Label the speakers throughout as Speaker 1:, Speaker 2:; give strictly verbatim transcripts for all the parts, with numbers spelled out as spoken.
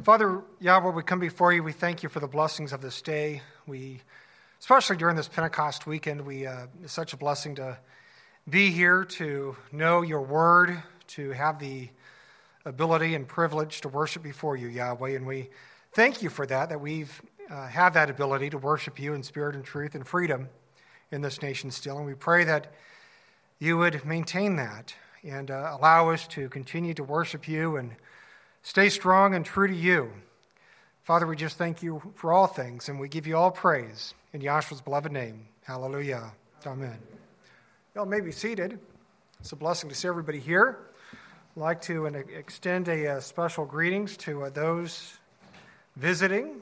Speaker 1: Father Yahweh, we come before you. We thank you for the blessings of this day. We, especially during this Pentecost weekend, we uh, it's such a blessing to be here, to know your word, to have the ability and privilege to worship before you, Yahweh. And we thank you for that, that we've uh, have that ability to worship you in spirit and truth and freedom in this nation still. And we pray that you would maintain that and uh, allow us to continue to worship you and stay strong and true to you. Father, we just thank you for all things, and we give you all praise in Yahshua's beloved name. Hallelujah. Amen. Y'all may be seated. It's a blessing to see everybody here. I'd like to uh, extend a uh, special greetings to uh, those visiting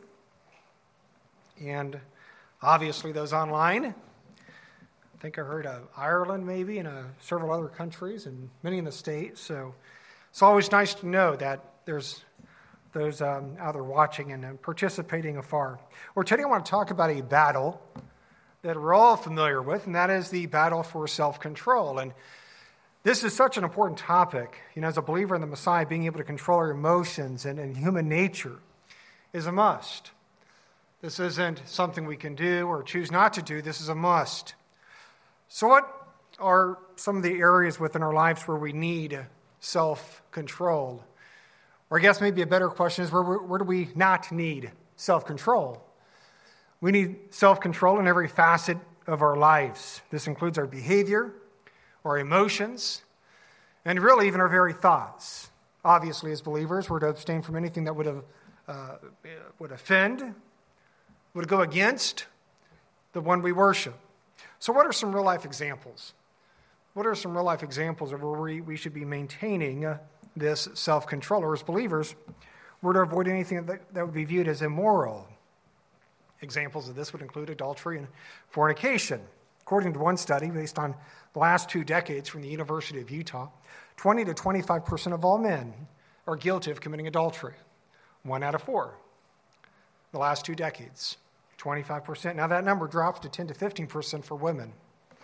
Speaker 1: and obviously those online. I think I heard of Ireland maybe and uh, several other countries and many in the States. So it's always nice to know that there's those um, out there watching and uh, participating afar. Well, today I want to talk about a battle that we're all familiar with, and that is the battle for self-control. And this is such an important topic. You know, as a believer in the Messiah, being able to control our emotions and, and human nature is a must. This isn't something we can do or choose not to do. This is a must. So what are some of the areas within our lives where we need self-control? Or I guess maybe a better question is, where, where do we not need self-control? We need self-control in every facet of our lives. This includes our behavior, our emotions, and really even our very thoughts. Obviously, as believers, we're to abstain from anything that would have, uh, would offend, would go against the one we worship. So what are some real-life examples? What are some real-life examples of where we, we should be maintaining uh, this self-control? Or as believers, we're to avoid anything that, that would be viewed as immoral. Examples of this would include adultery and fornication. According to one study based on the last two decades from the University of Utah, twenty to twenty-five percent of all men are guilty of committing adultery. One out of four. The last two decades, twenty-five percent. Now that number drops to ten to fifteen percent for women.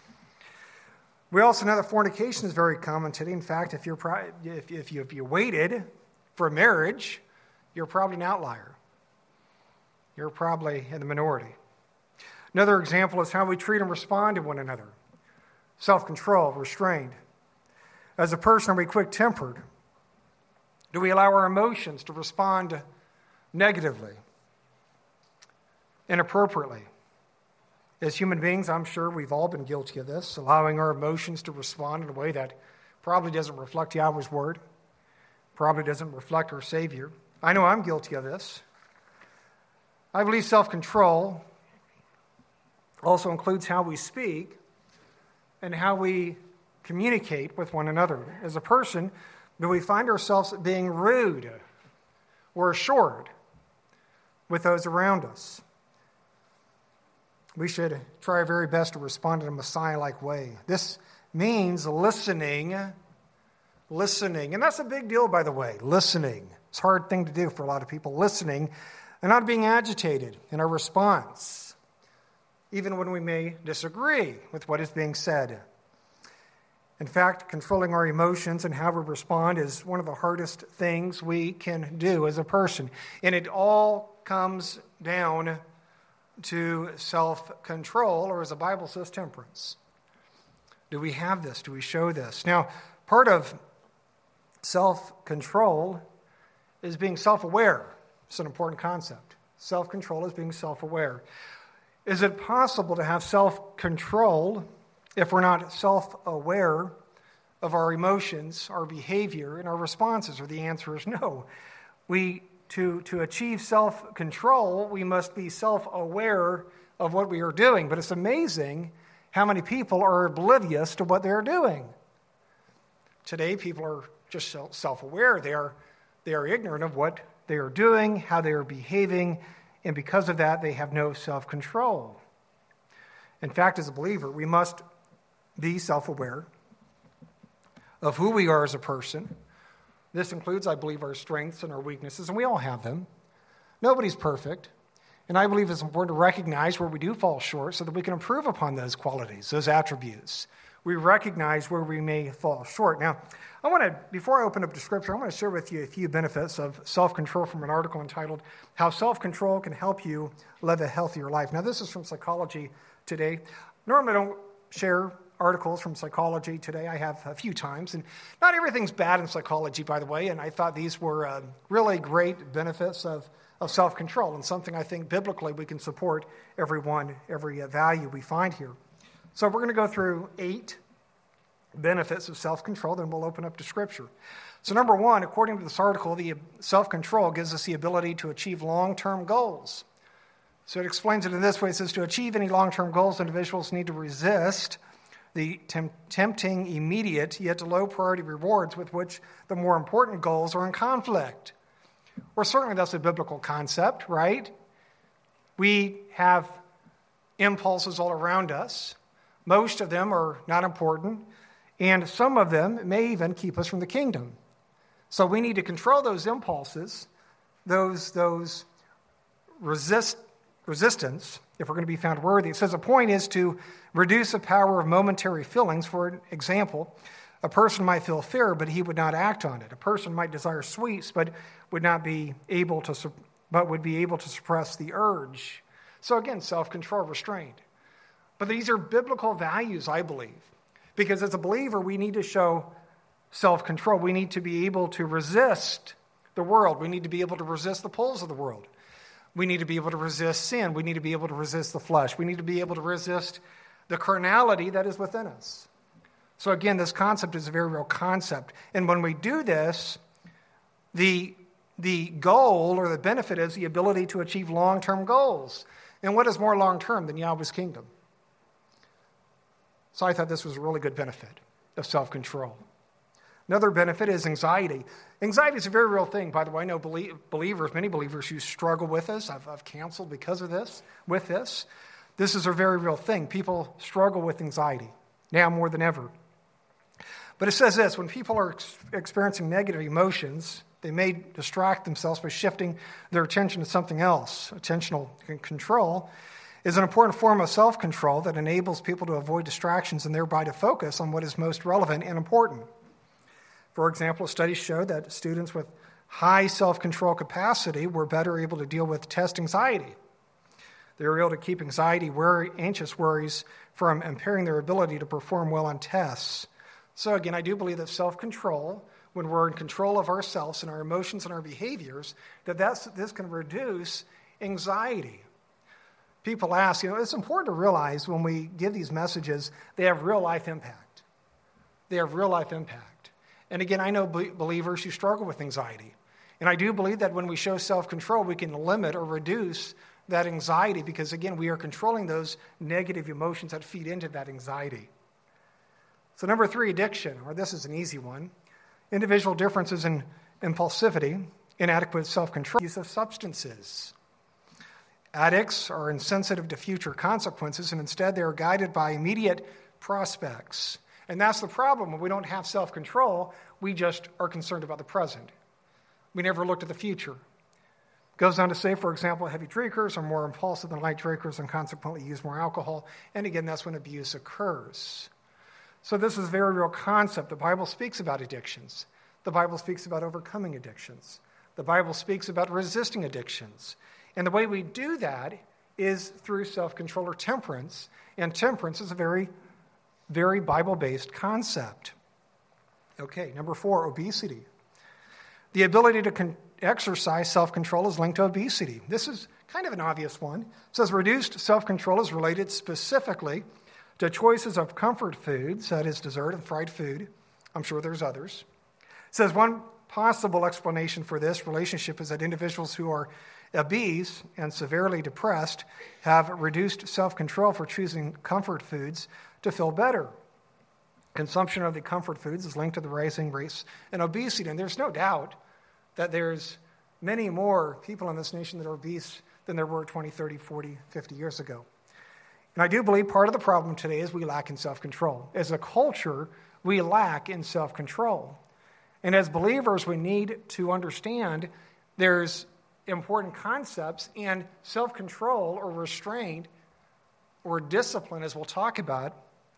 Speaker 1: We also know that fornication is very common today. In fact, if you're if if you if you waited for marriage, you're probably an outlier. You're probably in the minority. Another example is how we treat and respond to one another. Self-control, restrained. As a person, are we quick-tempered? Do we allow our emotions to respond negatively, inappropriately? As human beings, I'm sure we've all been guilty of this, allowing our emotions to respond in a way that probably doesn't reflect Yahweh's word, probably doesn't reflect our Savior. I know I'm guilty of this. I believe self-control also includes how we speak and how we communicate with one another. As a person, do we find ourselves being rude or short with those around us? We should try our very best to respond in a Messiah-like way. This means listening, listening. And that's a big deal, by the way, listening. It's a hard thing to do for a lot of people, listening and not being agitated in our response, even when we may disagree with what is being said. In fact, controlling our emotions and how we respond is one of the hardest things we can do as a person. And it all comes down to self-control, or as the Bible says, temperance. Do we have this? Do we show this? Now, part of self-control is being self-aware. It's an important concept. Self-control is being self-aware. Is it possible to have self-control if we're not self-aware of our emotions, our behavior, and our responses? Or the answer is no. We To, to achieve self-control, we must be self-aware of what we are doing. But it's amazing how many people are oblivious to what they're doing. Today, people are just self-aware. They are, they are ignorant of what they are doing, how they are behaving, and because of that, they have no self-control. In fact, as a believer, we must be self-aware of who we are as a person. This includes, I believe, our strengths and our weaknesses, and we all have them. Nobody's perfect. And I believe it's important to recognize where we do fall short so that we can improve upon those qualities, those attributes. we recognize where we may fall short. Now, I want to, before I open up to Scripture, I want to share with you a few benefits of self-control from an article entitled, How Self-Control Can Help You Live a Healthier Life. Now, this is from Psychology Today. Normally, I don't share articles from Psychology Today. I have a few times, and not everything's bad in psychology, by the way, and I thought these were uh, really great benefits of, of self-control, and something I think biblically we can support everyone, every uh, value we find here. So we're going to go through eight benefits of self-control, then we'll open up to Scripture. So number one, according to this article, the self-control gives us the ability to achieve long-term goals. So it explains it in this way. It says, to achieve any long-term goals, individuals need to resist the temp- tempting, immediate, yet low-priority rewards with which the more important goals are in conflict. Well, certainly that's a biblical concept, right? We have impulses all around us. Most of them are not important, and some of them may even keep us from the kingdom. So we need to control those impulses, those, those resist, resistance, if we're going to be found worthy. It says the point is to reduce the power of momentary feelings. For example, a person might feel fear, but he would not act on it. A person might desire sweets, but would not be able to, but would be able to suppress the urge. So again, self-control, restraint. But these are biblical values, I believe, because as a believer, we need to show self-control. We need to be able to resist the world. We need to be able to resist the pulls of the world. We need to be able to resist sin. We need to be able to resist the flesh. We need to be able to resist the carnality that is within us. So again, this concept is a very real concept. And when we do this, the, the goal or the benefit is the ability to achieve long-term goals. And what is more long-term than Yahweh's kingdom? So I thought this was a really good benefit of self-control. Another benefit is anxiety. Anxiety is a very real thing. By the way, I know believers, many believers who struggle with this. I've, I've counseled because of this, with this. This is a very real thing. People struggle with anxiety now more than ever. But it says this, when people are ex- experiencing negative emotions, they may distract themselves by shifting their attention to something else. Attentional control is an important form of self-control that enables people to avoid distractions and thereby to focus on what is most relevant and important. For example, studies show that students with high self-control capacity were better able to deal with test anxiety. They were able to keep anxiety, worry, anxious worries from impairing their ability to perform well on tests. So again, I do believe that self-control, when we're in control of ourselves and our emotions and our behaviors, that that's, this can reduce anxiety. People ask, you know, it's important to realize when we give these messages, they have real-life impact. They have real-life impact. And again, I know believers who struggle with anxiety. And I do believe that when we show self-control, we can limit or reduce that anxiety because, again, we are controlling those negative emotions that feed into that anxiety. So number three, addiction, or this is an easy one. Individual differences in impulsivity, inadequate self-control, use of substances. Addicts are insensitive to future consequences, and instead they are guided by immediate prospects. And that's the problem. When we don't have self-control, we just are concerned about the present. We never look to the future. Goes on to say, for example, heavy drinkers are more impulsive than light drinkers and consequently use more alcohol. And again, that's when abuse occurs. So this is a very real concept. The Bible speaks about addictions. The Bible speaks about overcoming addictions. The Bible speaks about resisting addictions. And the way we do that is through self-control or temperance. And temperance is a very, very Bible-based concept. Okay, number four, obesity. The ability to con- exercise self-control is linked to obesity. This is kind of an obvious one. It says reduced self-control is related specifically to choices of comfort foods, that is dessert and fried food. I'm sure there's others. It says one possible explanation for this relationship is that individuals who are obese and severely depressed have reduced self-control for choosing comfort foods to feel better. Consumption of the comfort foods is linked to the rising rates in obesity, and there's no doubt that there's many more people in this nation that are obese than there were twenty, thirty, forty, fifty years ago. And I do believe part of the problem today is we lack in self-control. As a culture, we lack in self-control. And as believers, we need to understand there's important concepts, and self-control or restraint or discipline, as we'll talk about,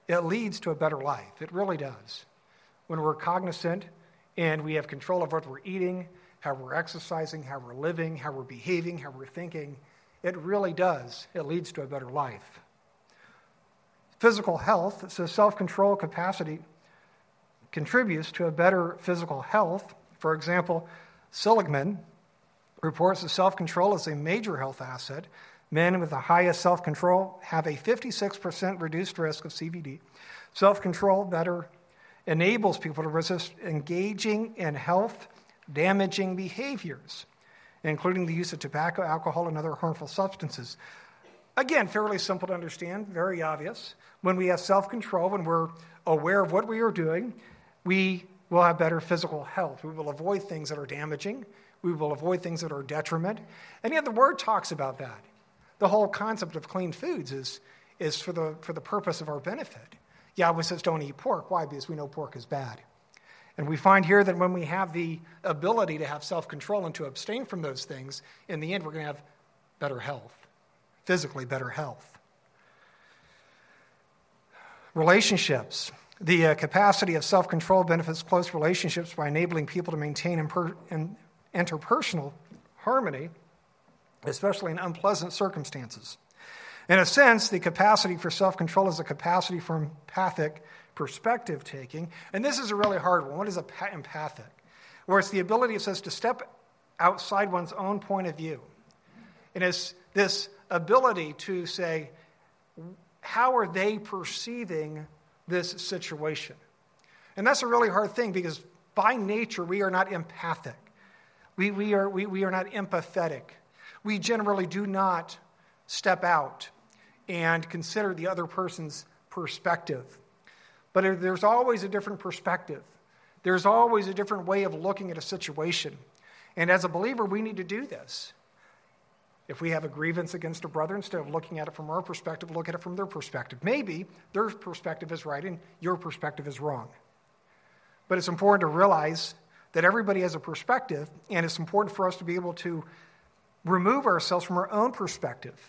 Speaker 1: it leads to a better life. It really does. When we're cognizant and we have control of what we're eating, how we're exercising, how we're living, how we're behaving, how we're thinking, it really does. It leads to a better life. Physical health, it says self-control capacity contributes to a better physical health. For example, Seligman reports that self-control is a major health asset. Men with the highest self-control have a fifty-six percent reduced risk of C V D. Self-control better enables people to resist engaging in health-damaging behaviors, including the use of tobacco, alcohol, and other harmful substances. Again, fairly simple to understand, very obvious. When we have self-control, when we're aware of what we are doing, we will have better physical health. We will avoid things that are damaging. We will avoid things that are detriment. And yet the Word talks about that. The whole concept of clean foods is, is for the for the purpose of our benefit. Yahweh says don't eat pork. Why? Because we know pork is bad. And we find here that when we have the ability to have self-control and to abstain from those things, in the end we're going to have better health, physically better health. Relationships. The uh, capacity of self-control benefits close relationships by enabling people to maintain imper- in, interpersonal harmony, especially in unpleasant circumstances. In a sense, the capacity for self-control is a capacity for empathic perspective taking. And this is a really hard one. What is empathic? Where it's the ability, it says, to step outside one's own point of view. And it's this ability to say, how are they perceiving this situation? And that's a really hard thing because by nature we are not empathic. We, we, are, we, we are not empathetic. We generally do not step out and consider the other person's perspective. But there's always a different perspective. There's always a different way of looking at a situation. And as a believer, we need to do this. If we have a grievance against a brother, instead of looking at it from our perspective, look at it from their perspective. Maybe their perspective is right and your perspective is wrong. But it's important to realize that everybody has a perspective, and it's important for us to be able to remove ourselves from our own perspective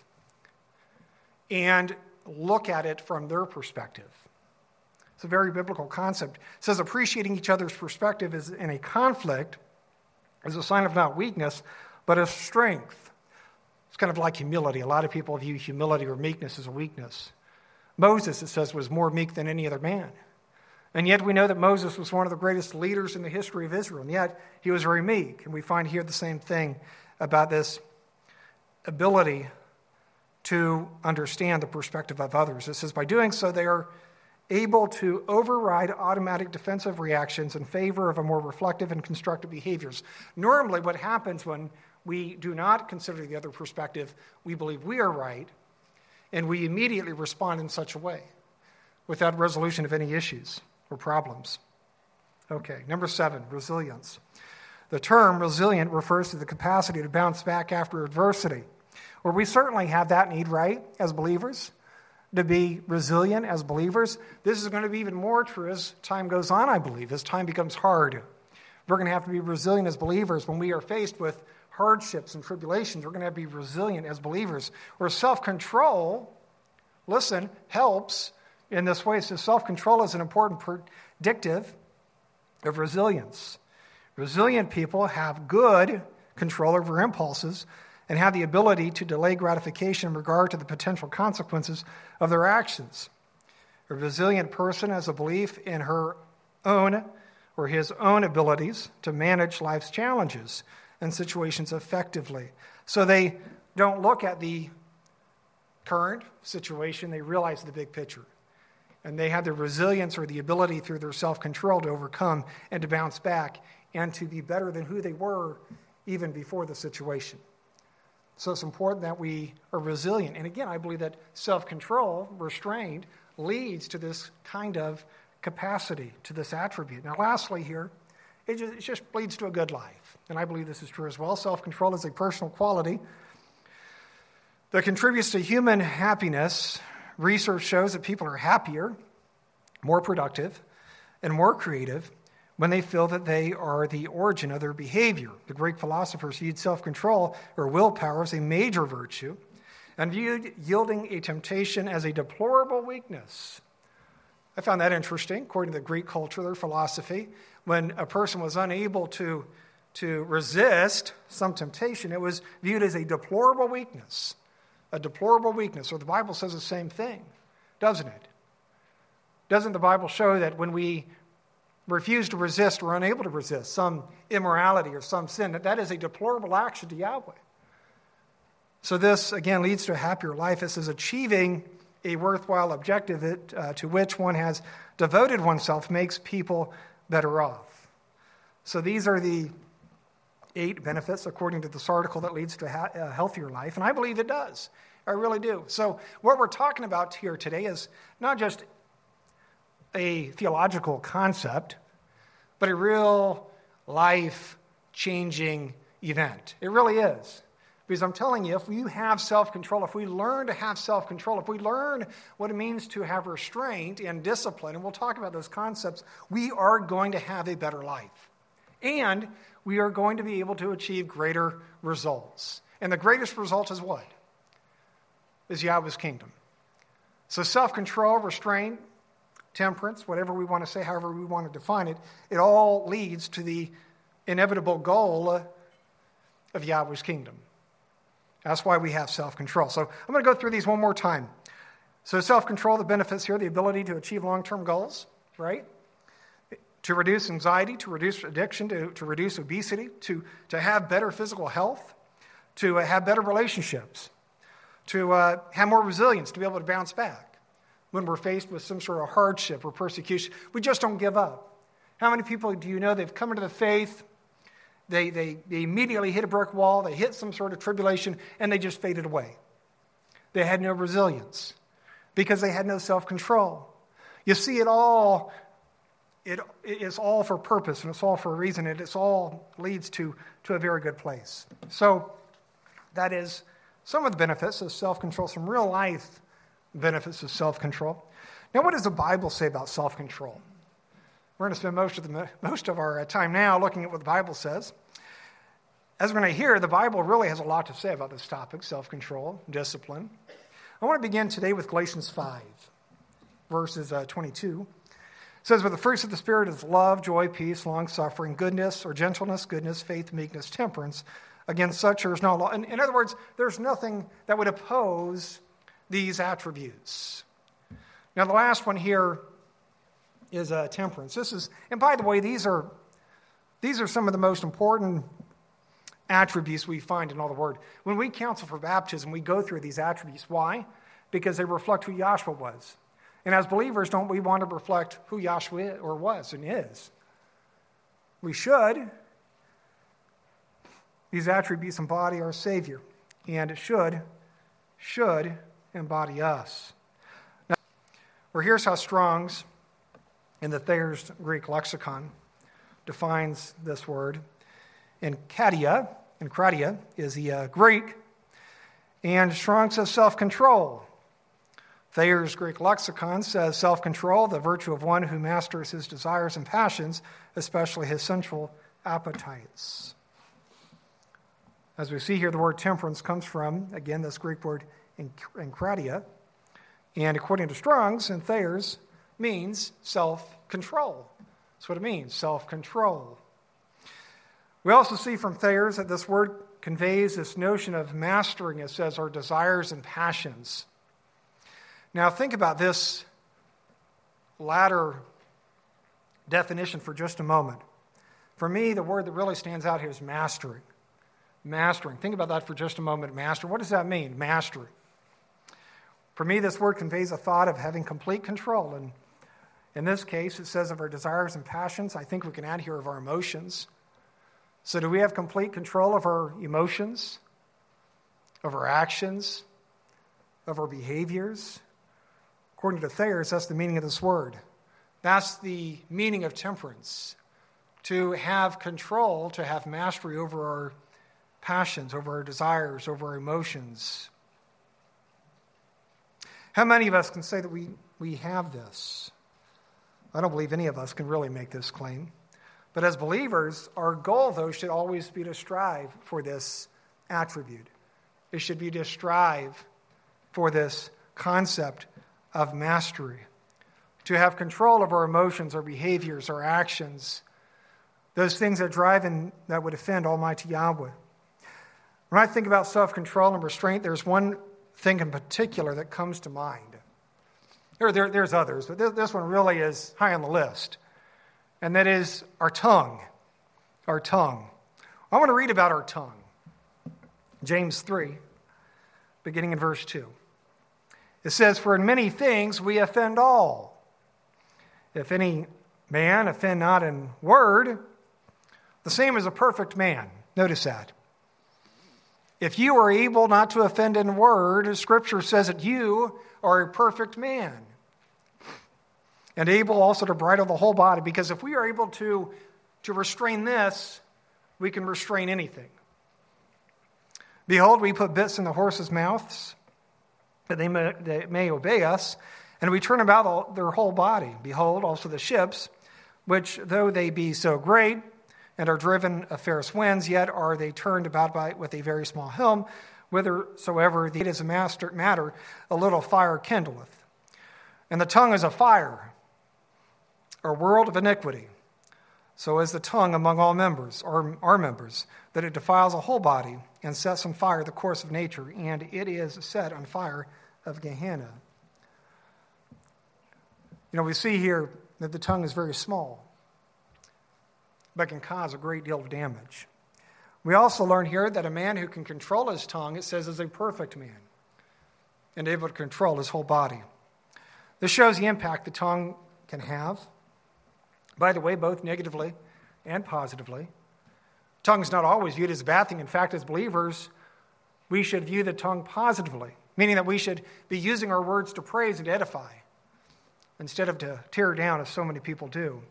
Speaker 1: and look at it from their perspective. It's a very biblical concept. It says appreciating each other's perspective is in a conflict is a sign of not weakness, but of strength. It's kind of like humility. A lot of people view humility or meekness as a weakness. Moses, it says, was more meek than any other man. And yet we know that Moses was one of the greatest leaders in the history of Israel, and yet he was very meek. And we find here the same thing about this ability to understand the perspective of others. It says, by doing so, they are able to override automatic defensive reactions in favor of a more reflective and constructive behaviors. Normally, what happens when we do not consider the other perspective, we believe we are right, and we immediately respond in such a way without resolution of any issues or problems. Okay, number seven, resilience. The term resilient refers to the capacity to bounce back after adversity. Well, we certainly have that need, right, as believers, to be resilient as believers. This is going to be even more true as time goes on, I believe, as time becomes hard. We're going to have to be resilient as believers when we are faced with hardships and tribulations. We're going to have to be resilient as believers. Where self-control, listen, helps in this way. So self-control is an important predictive of resilience. Resilient people have good control over impulses and have the ability to delay gratification in regard to the potential consequences of their actions. A resilient person has a belief in her own or his own abilities to manage life's challenges and situations effectively. So they don't look at the current situation, they realize the big picture. And they have the resilience or the ability through their self-control to overcome and to bounce back and to be better than who they were even before the situation. So it's important that we are resilient. And again, I believe that self-control, restraint, leads to this kind of capacity, to this attribute. Now lastly here, it just, it just leads to a good life. And I believe this is true as well. Self-control is a personal quality that contributes to human happiness. Research shows that people are happier, more productive, and more creative when they feel that they are the origin of their behavior. The Greek philosophers viewed self-control or willpower as a major virtue and viewed yielding a temptation as a deplorable weakness. I found that interesting. According to the Greek culture, their philosophy, when a person was unable to, to resist some temptation, it was viewed as a deplorable weakness. A deplorable weakness. Or the Bible says the same thing, doesn't it? Doesn't the Bible show that when we refuse to resist or unable to resist some immorality or some sin, that that is a deplorable action to Yahweh? So this, again, leads to a happier life. This is achieving a worthwhile objective that, uh, to which one has devoted oneself makes people better off. So these are the eight benefits, according to this article, that leads to a, ha- a healthier life. And I believe it does. I really do. So what we're talking about here today is not just a theological concept, but a real life-changing event. It really is. Because I'm telling you, if you have self-control, if we learn to have self-control, if we learn what it means to have restraint and discipline, and we'll talk about those concepts, we are going to have a better life. And we are going to be able to achieve greater results. And the greatest result is what? Is Yahweh's kingdom. So self-control, restraint, temperance, whatever we want to say, however we want to define it, it all leads to the inevitable goal of Yahweh's kingdom. That's why we have self-control. So I'm going to go through these one more time. So self-control, the benefits here, the ability to achieve long-term goals, right? To reduce anxiety, to reduce addiction, to, to reduce obesity, to, to have better physical health, to uh, have better relationships, to uh, have more resilience, to be able to bounce back when we're faced with some sort of hardship or persecution. We just don't give up. How many people do you know they've come into the faith, They, they they immediately hit a brick wall, they hit some sort of tribulation, and they just faded away. They had no resilience because they had no self-control. You see, it all, it is all for purpose, and it's all for a reason, and it's all leads to, to a very good place. So that is some of the benefits of self-control, some real life benefits of self-control. Now, what does the Bible say about self-control? We're going to spend most of the most of our time now looking at what the Bible says. As we're going to hear, the Bible really has a lot to say about this topic, self-control, discipline. I want to begin today with Galatians five, verses uh, twenty-two. It says, "But the fruits of the Spirit is love, joy, peace, long-suffering, goodness or gentleness, goodness, faith, meekness, temperance. Against such there is no law." In, in other words, there's nothing that would oppose these attributes. Now, the last one here is uh, temperance. This is, and by the way, these are these are some of the most important attributes we find in all the Word. When we counsel for baptism, we go through these attributes. Why? Because they reflect who Yahshua was. And as believers, don't we want to reflect who Yahshua is, or was and is? We should. These attributes embody our Savior, and it should should embody us. Now, or here's how Strong's in the Thayer's Greek lexicon defines this word. And katia, and kratia is the uh, Greek, and Strong says self-control. Thayer's Greek lexicon says self-control, the virtue of one who masters his desires and passions, especially his sensual appetites. As we see here, the word temperance comes from, again, this Greek word enkratia, and according to Strong's and Thayer's, means self-control. That's what it means, self-control. We also see from Thayer's that this word conveys this notion of mastering, it says, our desires and passions. Now think about this latter definition for just a moment. For me, the word that really stands out here is mastering. Mastering. Think about that for just a moment, master. What does that mean, mastering? For me, this word conveys a thought of having complete control. And in this case, it says of our desires and passions. I think we can add here of our emotions. So do we have complete control of our emotions, of our actions, of our behaviors? According to Thayer's, that's the meaning of this word. That's the meaning of temperance. To have control, to have mastery over our passions, over our desires, over our emotions. How many of us can say that we, we have this? I don't believe any of us can really make this claim. But as believers, our goal, though, should always be to strive for this attribute. It should be to strive for this concept of mastery, to have control of our emotions, our behaviors, our actions, those things that drive and that would offend Almighty Yahweh. When I think about self-control and restraint, there's one thing in particular that comes to mind. There, there, there's others, but this, this one really is high on the list, and that is our tongue. Our tongue. I want to read about our tongue. James three, beginning in verse two. It says, "For in many things we offend all. If any man offend not in word, the same as a perfect man." Notice that. If you are able not to offend in word, Scripture says that you are a perfect man. And able also to bridle the whole body, because if we are able to, to restrain this, we can restrain anything. "Behold, we put bits in the horses' mouths, that they may, they may obey us, and we turn about all, their whole body. Behold, also the ships, which though they be so great, and are driven of fierce winds, yet are they turned about by with a very small helm, whithersoever the is a master matter, a little fire kindleth. And the tongue is a fire, a world of iniquity. So is the tongue among all members, or our members, that it defiles a whole body, and sets on fire the course of nature, and it is set on fire of Gehenna." You know, we see here that the tongue is very small, but can cause a great deal of damage. We also learn here that a man who can control his tongue, it says, is a perfect man, and able to control his whole body. This shows the impact the tongue can have. By the way, both negatively and positively. Tongue is not always viewed as a bad thing. In fact, as believers, we should view the tongue positively, meaning that we should be using our words to praise and edify instead of to tear down, as so many people do.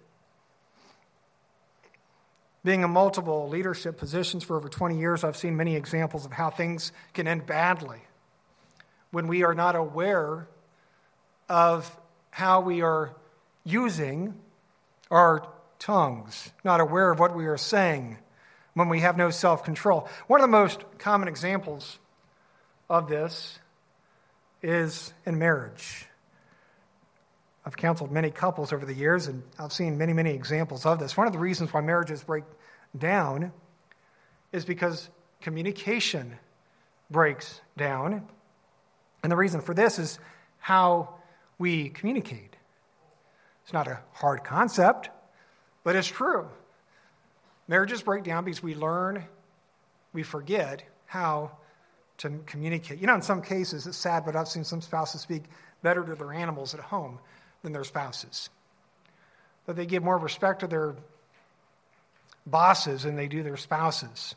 Speaker 1: Being in multiple leadership positions for over twenty years, I've seen many examples of how things can end badly when we are not aware of how we are using our tongues, not aware of what we are saying, when we have no self-control. One of the most common examples of this is in marriage. I've counseled many couples over the years, and I've seen many, many examples of this. One of the reasons why marriages break down is because communication breaks down. And the reason for this is how we communicate. It's not a hard concept, but it's true. Marriages break down because we learn, we forget how to communicate. You know, in some cases, it's sad, but I've seen some spouses speak better to their animals at home than their spouses. That they give more respect to their bosses than they do their spouses.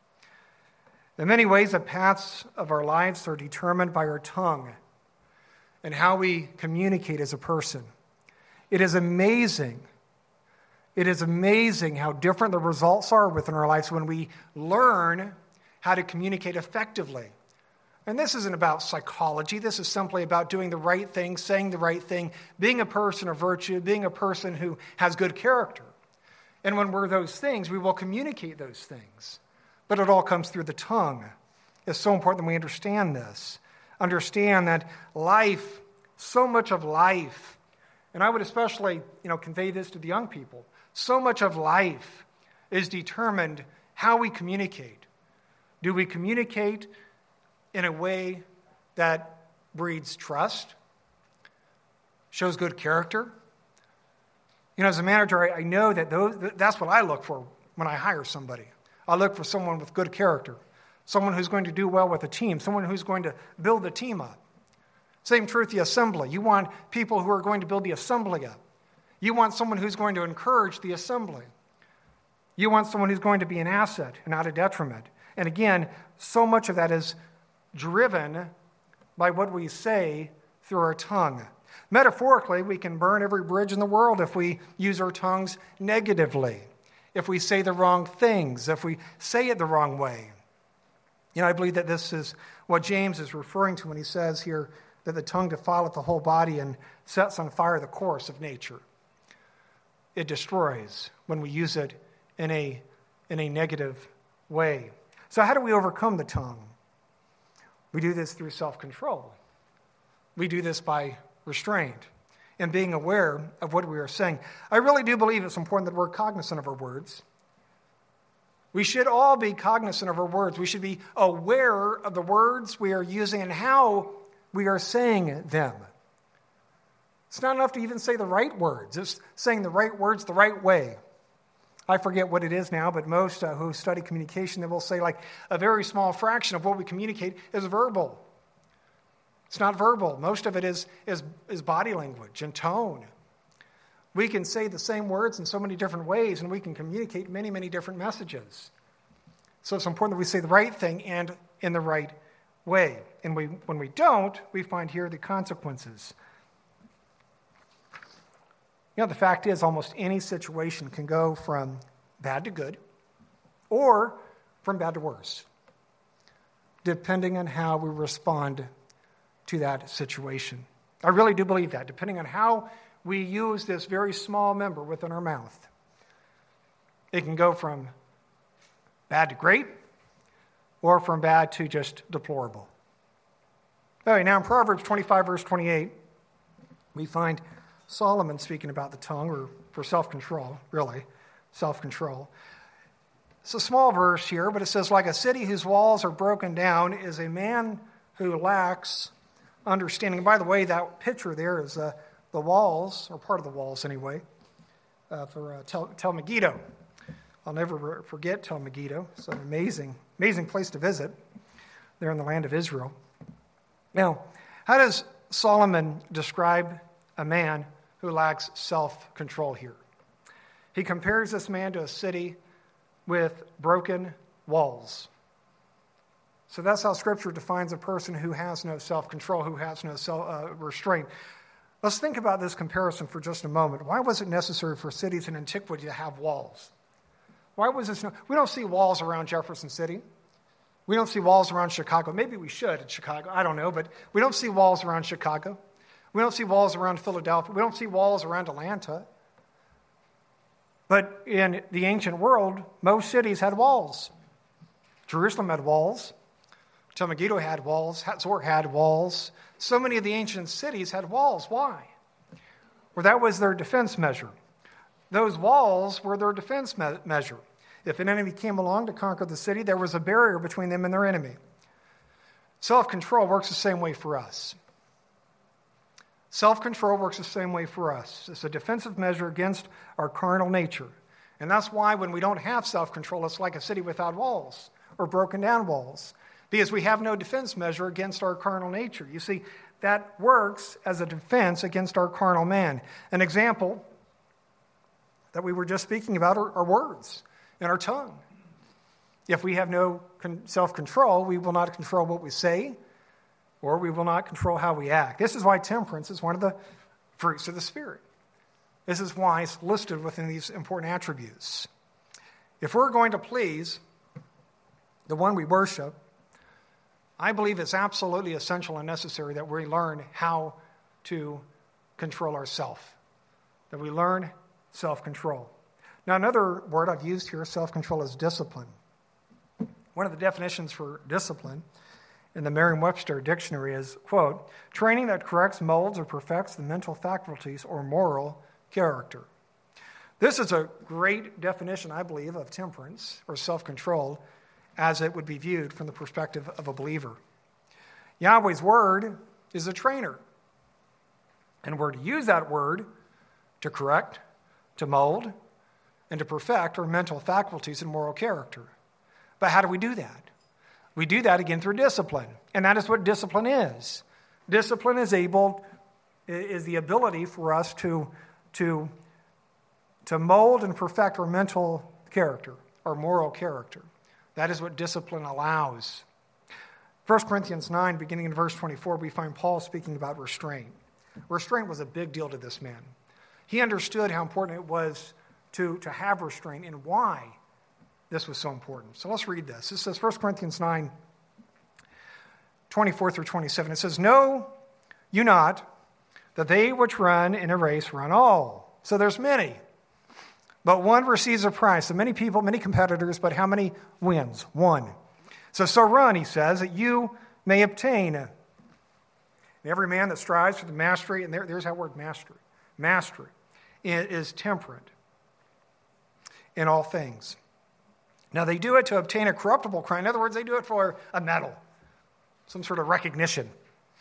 Speaker 1: In many ways, the paths of our lives are determined by our tongue and how we communicate as a person. It is amazing. It is amazing how different the results are within our lives when we learn how to communicate effectively. And this isn't about psychology. This is simply about doing the right thing, saying the right thing, being a person of virtue, being a person who has good character. And when we're those things, we will communicate those things. But it all comes through the tongue. It's so important that we understand this. Understand that life, so much of life, and I would especially, you know, convey this to the young people, so much of life is determined how we communicate. Do we communicate in a way that breeds trust, shows good character? You know, as a manager, I know that those, that's what I look for when I hire somebody. I look for someone with good character, someone who's going to do well with a team, someone who's going to build the team up. Same truth, the assembly. You want people who are going to build the assembly up. You want someone who's going to encourage the assembly. You want someone who's going to be an asset and not a detriment. And again, so much of that is driven by what we say through our tongue. Metaphorically, we can burn every bridge in the world if we use our tongues negatively, if we say the wrong things, if we say it the wrong way. You know, I believe that this is what James is referring to when he says here that the tongue defileth the whole body and sets on fire the course of nature. It destroys when we use it in a, in a negative way. So how do we overcome the tongue? We do this through self-control. We do this by restraint. and being aware of what we are saying. I really do believe it's important that we're cognizant of our words. We should all be cognizant of our words. We should be aware of the words we are using and how we are saying them. It's not enough to even say the right words. It's saying the right words the right way. I forget what it is now, but most uh, who study communication, they will say like a very small fraction of what we communicate is verbal. It's not verbal. Most of it is, is, is body language and tone. We can say the same words in so many different ways, and we can communicate many, many different messages. So it's important that we say the right thing and in the right way. And we, when we don't, we find here the consequences. You know, the fact is almost any situation can go from bad to good or from bad to worse, depending on how we respond to that situation. I really do believe that, depending on how we use this very small member within our mouth. It can go from bad to great or from bad to just deplorable. All right, now in Proverbs twenty-five, verse twenty-eight, we find Solomon speaking about the tongue, or for self-control, really, self-control. It's a small verse here, but it says, like a city whose walls are broken down is a man who lacks understanding. And by the way, that picture there is uh, the walls, or part of the walls anyway, uh, for uh, Tel, Tel Megiddo. I'll never forget Tel Megiddo. It's an amazing, amazing place to visit there in the land of Israel. Now, how does Solomon describe a man who lacks self-control here? He compares this man to a city with broken walls. So that's how Scripture defines a person who has no self-control, who has no self, uh, restraint. Let's think about this comparison for just a moment. Why was it necessary for cities in antiquity to have walls? Why was this? No, we don't see walls around Jefferson City. We don't see walls around Chicago. Maybe we should at Chicago. I don't know, but we don't see walls around Chicago. We don't see walls around Philadelphia. We don't see walls around Atlanta. But in the ancient world, most cities had walls. Jerusalem had walls. Tel Megiddo had walls. Hatzor had walls. So many of the ancient cities had walls. Why? Well, that was their defense measure. Those walls were their defense me- measure. If an enemy came along to conquer the city, there was a barrier between them and their enemy. Self-control works the same way for us. Self-control works the same way for us. It's a defensive measure against our carnal nature. And that's why when we don't have self-control, it's like a city without walls or broken down walls, because we have no defense measure against our carnal nature. You see, that works as a defense against our carnal man. An example that we were just speaking about are, are words and our tongue. If we have no con- self-control, we will not control what we say, or we will not control how we act. This is why temperance is one of the fruits of the Spirit. This is why it's listed within these important attributes. If we're going to please the one we worship, I believe it's absolutely essential and necessary that we learn how to control ourselves, that we learn self-control. Now, another word I've used here, self-control, is discipline. One of the definitions for discipline in the Merriam-Webster dictionary is, quote, training that corrects, molds, or perfects the mental faculties or moral character. This is a great definition, I believe, of temperance or self-control as it would be viewed from the perspective of a believer. Yahweh's word is a trainer. And we're to use that word to correct, to mold, and to perfect our mental faculties and moral character. But how do we do that? We do that again through discipline. And that is what discipline is. Discipline is able, is the ability for us to, to, to mold and perfect our mental character, our moral character. That is what discipline allows. First Corinthians nine, beginning in verse twenty-four, we find Paul speaking about restraint. Restraint was a big deal to this man. He understood how important it was to, to have restraint and why this was so important. So let's read this. This says First Corinthians nine, twenty-four through twenty-seven. It says, know you not that they which run in a race run all. So there's many. But one receives a prize. So many people, many competitors, but how many wins? One. So, so run, he says, that you may obtain. And every man that strives for the mastery, and there, there's that word mastery. mastery, is temperate in all things. Now, they do it to obtain a corruptible crown. In other words, they do it for a medal, some sort of recognition.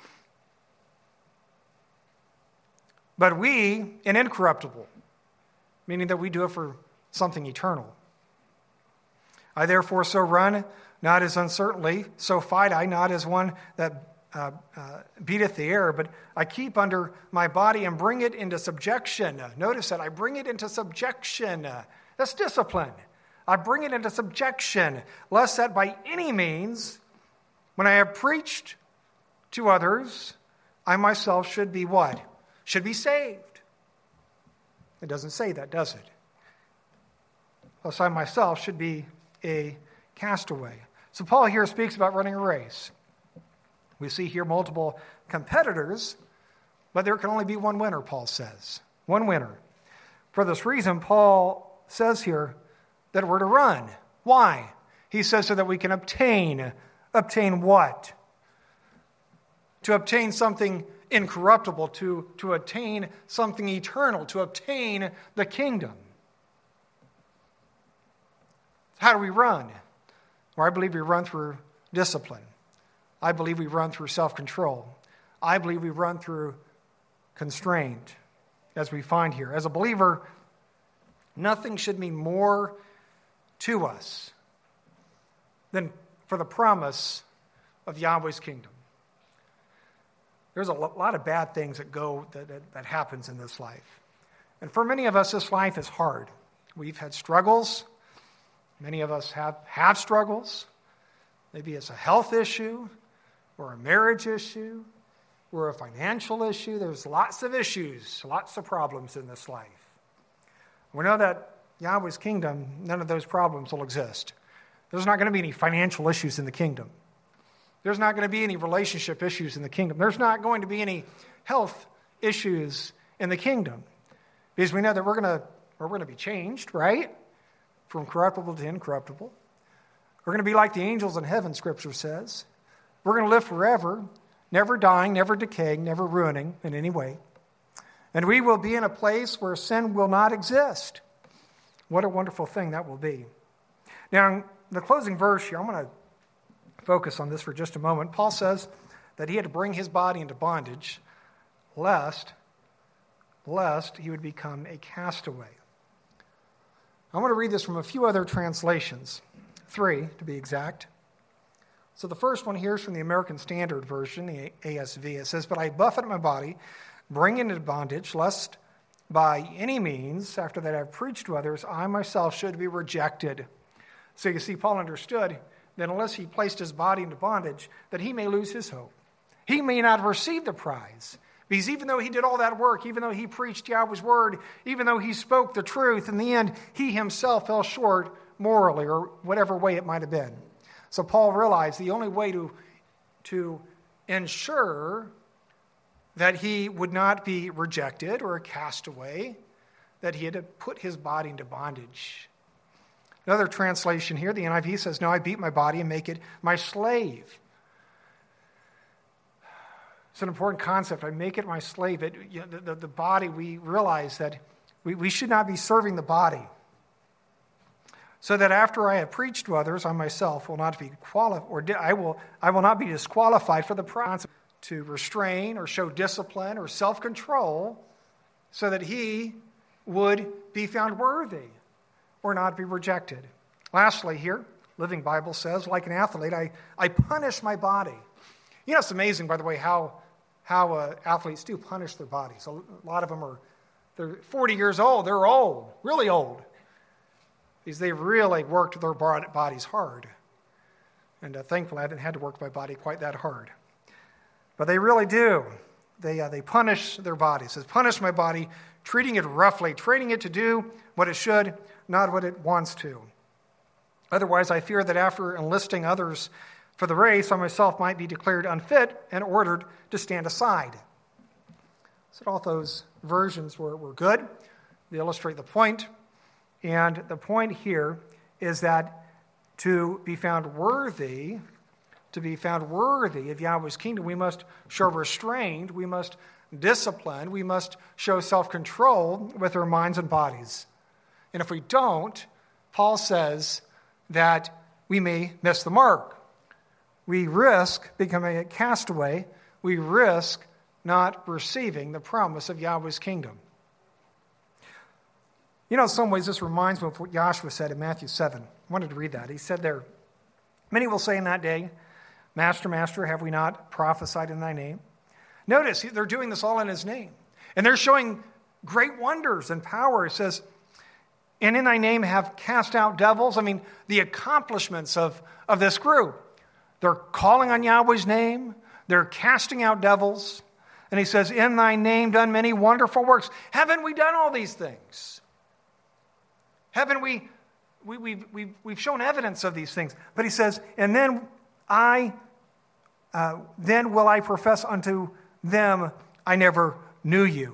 Speaker 1: But we, an incorruptible, meaning that we do it for something eternal. I therefore so run, not as uncertainly, so fight I, not as one that uh, uh, beateth the air, but I keep under my body and bring it into subjection. Notice that I bring it into subjection. That's discipline. I bring it into subjection, lest that by any means, when I have preached to others, I myself should be what? Should be saved. It doesn't say that, does it? Lest I myself should be a castaway. So Paul here speaks about running a race. We see here multiple competitors, but there can only be one winner, Paul says. One winner. For this reason, Paul says here that we're to run. Why? He says so that we can obtain. Obtain what? To obtain something incorruptible, to, to attain something eternal, to obtain the kingdom. How do we run? Well, I believe we run through discipline. I believe we run through self-control. I believe we run through constraint, as we find here. As a believer, nothing should mean more to us than for the promise of Yahweh's kingdom. There's a lot of bad things that go that, that, that happens in this life. And for many of us, this life is hard. We've had struggles. Many of us have, have struggles. Maybe it's a health issue or a marriage issue or a financial issue. There's lots of issues, lots of problems in this life. We know that Yahweh's kingdom, none of those problems will exist. There's not going to be any financial issues in the kingdom. There's not going to be any relationship issues in the kingdom. There's not going to be any health issues in the kingdom. Because we know that we're going to, we're going to be changed, right? From corruptible to incorruptible. We're going to be like the angels in heaven, Scripture says. We're going to live forever, never dying, never decaying, never ruining in any way. And we will be in a place where sin will not exist. What a wonderful thing that will be. Now, in the closing verse here, I'm going to focus on this for just a moment. Paul says that he had to bring his body into bondage, lest, lest he would become a castaway. I want to read this from a few other translations, three to be exact. So the first one here is from the American Standard Version, the A S V. It says, "But I buffet my body, bring it into bondage, lest by any means, after that I've preached to others, I myself should be rejected." So you see, Paul understood that unless he placed his body into bondage, that he may lose his hope. He may not receive the prize. Because even though he did all that work, even though he preached Yahweh's word, even though he spoke the truth, in the end, he himself fell short morally, or whatever way it might have been. So Paul realized the only way to, to ensure that he would not be rejected or a castaway, that he had to put his body into bondage. Another translation here, the N I V says, "No, I beat my body and make it my slave." It's an important concept. I make it my slave. It, you know, the, the body, we realize that we, we should not be serving the body. So that after I have preached to others, I myself will not be qualified, or I will, I will not be disqualified for the prize to restrain or show discipline or self-control, so that he would be found worthy or not be rejected. Lastly here, Living Bible says, like an athlete, I, I punish my body. You know, it's amazing, by the way, how how uh, athletes do punish their bodies. A lot of them are, they're forty years old. They're old, really old. Because they've really worked their bodies hard. And uh, thankfully, I haven't had to work my body quite that hard. But they really do. They uh, they punish their bodies. It says, punish my body, treating it roughly, training it to do what it should, not what it wants to. Otherwise, I fear that after enlisting others for the race, I myself might be declared unfit and ordered to stand aside. So all those versions were, were good. They illustrate the point. And the point here is that to be found worthy, to be found worthy of Yahweh's kingdom, we must show restraint, we must discipline, we must show self-control with our minds and bodies. And if we don't, Paul says that we may miss the mark. We risk becoming a castaway. We risk not receiving the promise of Yahweh's kingdom. You know, in some ways, this reminds me of what Joshua said in Matthew seven. I wanted to read that. He said there, many will say in that day, Master, Master, have we not prophesied in thy name? Notice, they're doing this all in his name. And they're showing great wonders and power. It says, and in thy name have cast out devils. I mean, the accomplishments of, of this group. They're calling on Yahweh's name. They're casting out devils. And he says, in thy name done many wonderful works. Haven't we done all these things? Haven't we, we we've, we've, we've shown evidence of these things. But he says, and then I, uh, then will I profess unto them, I never knew you.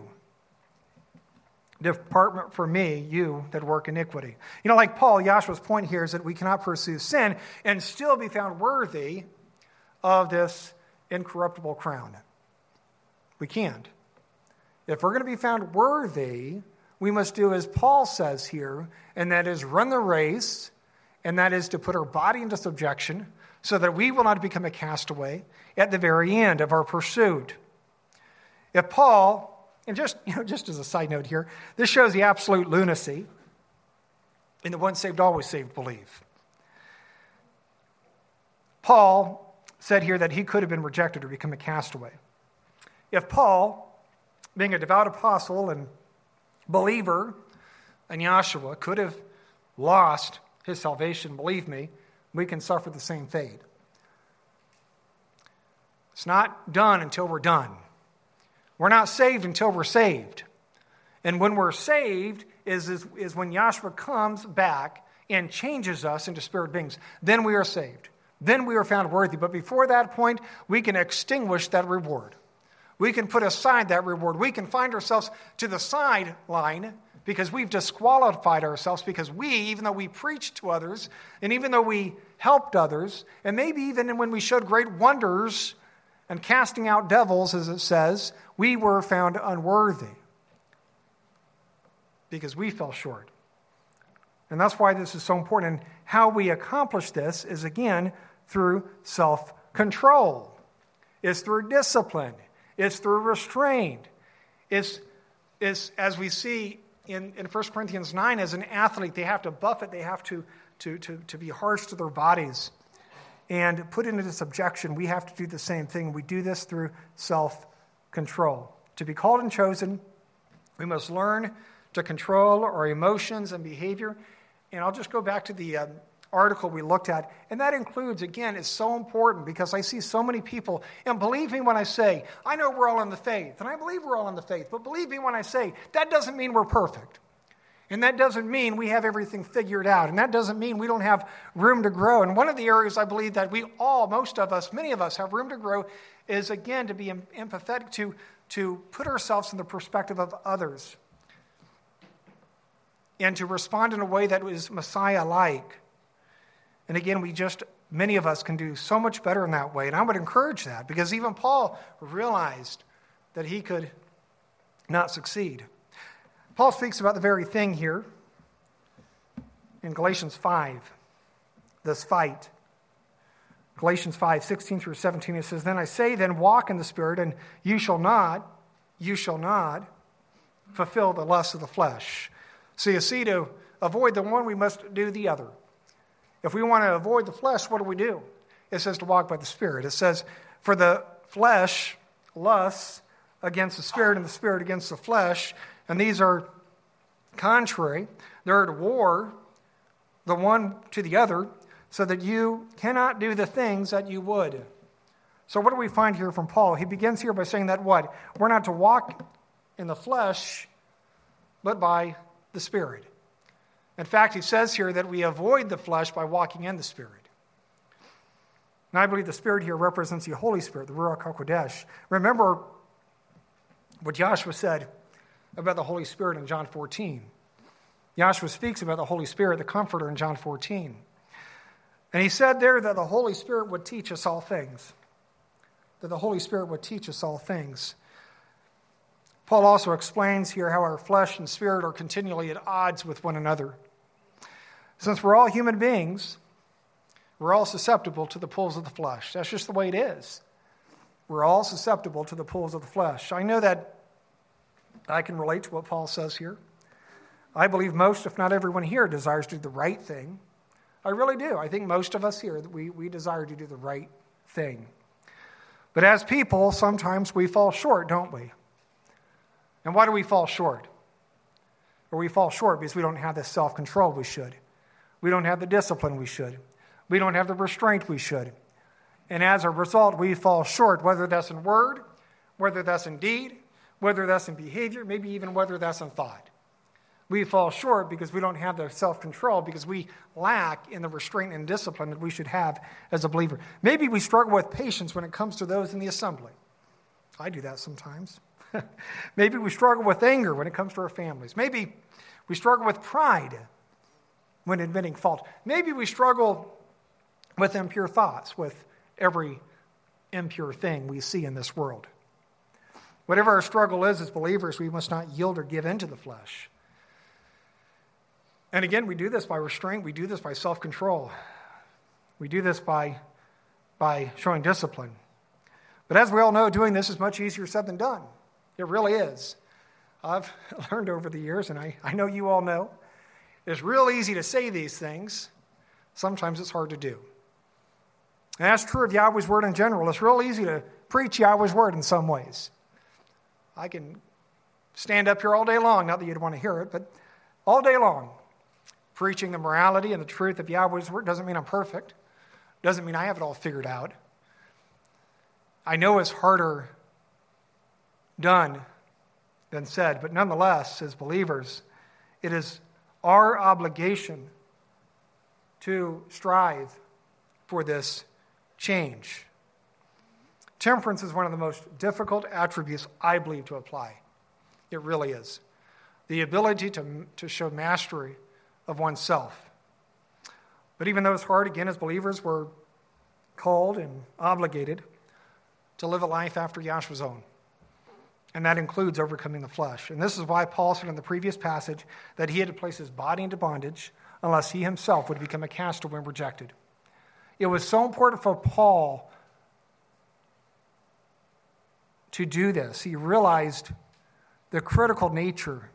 Speaker 1: Depart from me, you that work iniquity. You know, like Paul, Joshua's point here is that we cannot pursue sin and still be found worthy of this incorruptible crown. We can't. If we're going to be found worthy, we must do as Paul says here, and that is run the race, and that is to put our body into subjection so that we will not become a castaway at the very end of our pursuit. If Paul, and just, you know, just as a side note here, this shows the absolute lunacy in the once saved, always saved belief. Paul said here that he could have been rejected or become a castaway. If Paul, being a devout apostle and believer in Yahshua, could have lost his salvation, believe me, we can suffer the same fate. It's not done until we're done. We're not saved until we're saved. And when we're saved is, is, is when Yahshua comes back and changes us into spirit beings. Then we are saved. Then we are found worthy. But before that point, we can extinguish that reward. We can put aside that reward. We can find ourselves to the sideline because we've disqualified ourselves because we, even though we preached to others, and even though we helped others, and maybe even when we showed great wonders and casting out devils, as it says, we were found unworthy because we fell short. And that's why this is so important. And how we accomplish this is, again, through self-control. It's through discipline. It's through restraint. It's, it's as we see in, in First Corinthians nine, as an athlete, they have to buff it. They have to, to, to, to be harsh to their bodies and put it into subjection. We have to do the same thing. We do this through self-control. To be called and chosen, we must learn to control our emotions and behavior. And I'll just go back to the um, article we looked at. And that includes, again, it's so important because I see so many people. And believe me when I say, I know we're all in the faith. And I believe we're all in the faith. But believe me when I say, that doesn't mean we're perfect. And that doesn't mean we have everything figured out. And that doesn't mean we don't have room to grow. And one of the areas I believe that we all, most of us, many of us have room to grow is, again, to be empathetic, to, to put ourselves in the perspective of others. And to respond in a way that is Messiah-like. And again, we just, many of us can do so much better in that way. And I would encourage that because even Paul realized that he could not succeed. Paul speaks about the very thing here in Galatians five, this fight. Galatians five, sixteen through seventeen, it says, Then I say, then walk in the Spirit, and you shall not, you shall not fulfill the lusts of the flesh. So you see, to avoid the one, we must do the other. If we want to avoid the flesh, what do we do? It says to walk by the Spirit. It says, for the flesh lusts against the Spirit, and the Spirit against the flesh, and these are contrary. They're at war, the one to the other, so that you cannot do the things that you would. So what do we find here from Paul? He begins here by saying that what? We're not to walk in the flesh, but by the Spirit. In fact, he says here that we avoid the flesh by walking in the Spirit. And I believe the Spirit here represents the Holy Spirit, the Ruach HaKodesh. Remember what Joshua said about the Holy Spirit in John fourteen. Joshua speaks about the Holy Spirit, the Comforter, in John fourteen. And he said there that the Holy Spirit would teach us all things. That the Holy Spirit would teach us all things. Paul also explains here how our flesh and spirit are continually at odds with one another. Since we're all human beings, we're all susceptible to the pulls of the flesh. That's just the way it is. We're all susceptible to the pulls of the flesh. I know that I can relate to what Paul says here. I believe most, if not everyone here, desires to do the right thing. I really do. I think most of us here, we, we desire to do the right thing. But as people, sometimes we fall short, don't we? And why do we fall short? Or we fall short because we don't have the self-control we should. We don't have the discipline we should. We don't have the restraint we should. And as a result, we fall short, whether that's in word, whether that's in deed, whether that's in behavior, maybe even whether that's in thought. We fall short because we don't have the self-control, because we lack in the restraint and discipline that we should have as a believer. Maybe we struggle with patience when it comes to those in the assembly. I do that sometimes. Maybe we struggle with anger when it comes to our families. Maybe we struggle with pride when admitting fault. Maybe we struggle with impure thoughts, with every impure thing we see in this world. Whatever our struggle is as believers, we must not yield or give in to the flesh. And again, we do this by restraint. We do this by self-control. We do this by, by showing discipline. But as we all know, doing this is much easier said than done. It really is. I've learned over the years, and I, I know you all know, it's real easy to say these things. Sometimes it's hard to do. And that's true of Yahweh's word in general. It's real easy to preach Yahweh's word in some ways. I can stand up here all day long, not that you'd want to hear it, but all day long, preaching the morality and the truth of Yahweh's word. Doesn't mean I'm perfect. Doesn't mean I have it all figured out. I know it's harder done than said, but nonetheless, as believers, it is our obligation to strive for this change. Temperance is one of the most difficult attributes, I believe, to apply. It really is. The ability to, to show mastery of oneself. But even though it's hard, again, as believers, we're called and obligated to live a life after Yahshua's own. And that includes overcoming the flesh. And this is why Paul said in the previous passage that he had to place his body into bondage unless he himself would become a castaway and rejected. It was so important for Paul to do this. He realized the critical nature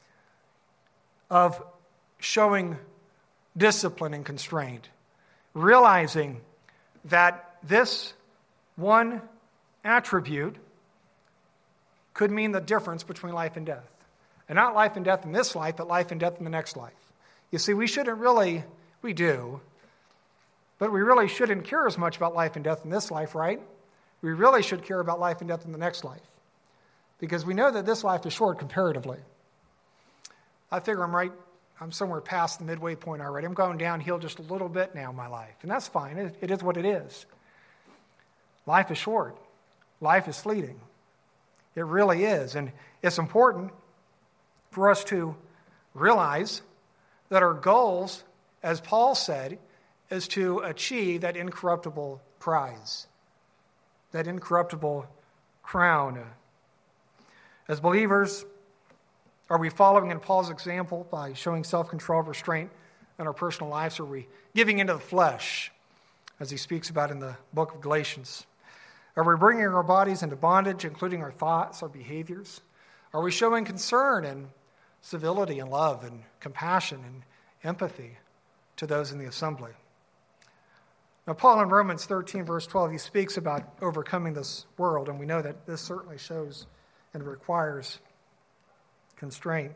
Speaker 1: of showing discipline and constraint, realizing that this one attribute could mean the difference between life and death. And not life and death in this life, but life and death in the next life. You see, we shouldn't really, we do, but we really shouldn't care as much about life and death in this life, right? We really should care about life and death in the next life. Because we know that this life is short comparatively. I figure I'm right, I'm somewhere past the midway point already. I'm going downhill just a little bit now in my life. And that's fine. It, it is what it is. Life is short. Life is fleeting. It really is. And it's important for us to realize that our goals, as Paul said, is to achieve that incorruptible prize, that incorruptible crown. As believers, are we following in Paul's example by showing self-control, restraint in our personal lives? Are we giving into the flesh, as he speaks about in the book of Galatians? Are we bringing our bodies into bondage, including our thoughts, our behaviors? Are we showing concern and civility and love and compassion and empathy to those in the assembly? Now, Paul in Romans thirteen, verse twelve, he speaks about overcoming this world, and we know that this certainly shows and requires constraint.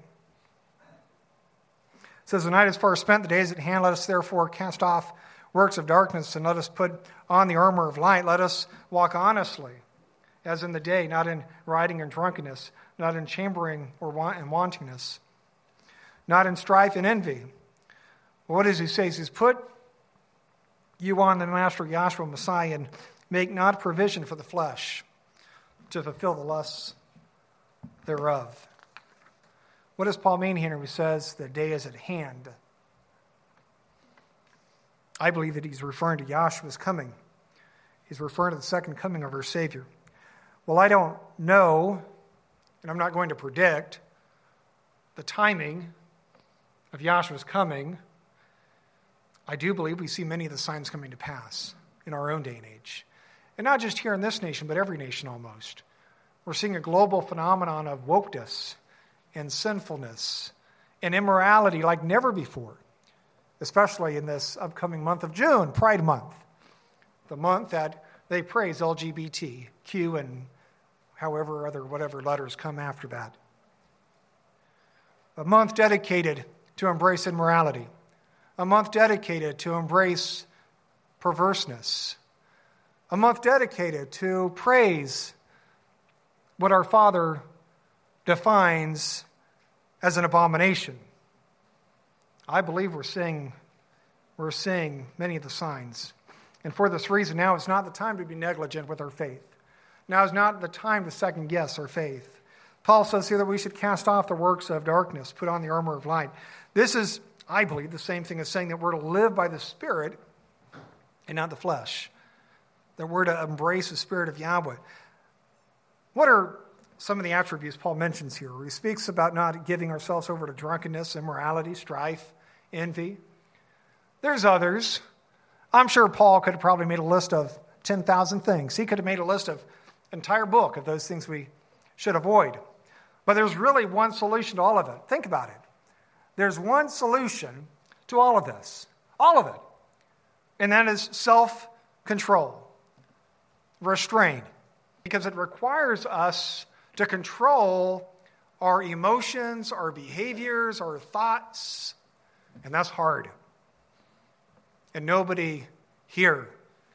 Speaker 1: It says, the night is far spent, the day is at hand. Let us therefore cast off works of darkness, and let us put on the armor of light. Let us walk honestly, as in the day, not in rioting and drunkenness, not in chambering or want and wantingness, not in strife and envy. What does he say? He says, put you on the Master Yahshua Messiah, and make not provision for the flesh to fulfill the lusts thereof. What does Paul mean here when he says the day is at hand? I believe that he's referring to Yahshua's coming. He's referring to the second coming of our Savior. Well, I don't know and I'm not going to predict the timing of Yahshua's coming, I do believe we see many of the signs coming to pass in our own day and age. And not just here in this nation, but every nation almost. We're seeing a global phenomenon of wokeness and sinfulness and immorality like never before, especially in this upcoming month of June, Pride Month, the month that they praise L G B T Q and however other whatever letters come after that. A month dedicated to embrace immorality, a month dedicated to embrace perverseness, a month dedicated to praise what our Father defines as an abomination. I believe we're seeing, we're seeing many of the signs. And for this reason, now is not the time to be negligent with our faith. Now is not the time to second guess our faith. Paul says here that we should cast off the works of darkness, put on the armor of light. This is, I believe, the same thing as saying that we're to live by the Spirit and not the flesh. That we're to embrace the Spirit of Yahweh. What are some of the attributes Paul mentions here? He speaks about not giving ourselves over to drunkenness, immorality, strife, envy. There's others. I'm sure Paul could have probably made a list of ten thousand things. He could have made a list of an entire book of those things we should avoid. But there's really one solution to all of it. Think about it. There's one solution to all of this. All of it. And that is self-control. Restraint. Because it requires us to control our emotions, our behaviors, our thoughts. And that's hard. And nobody here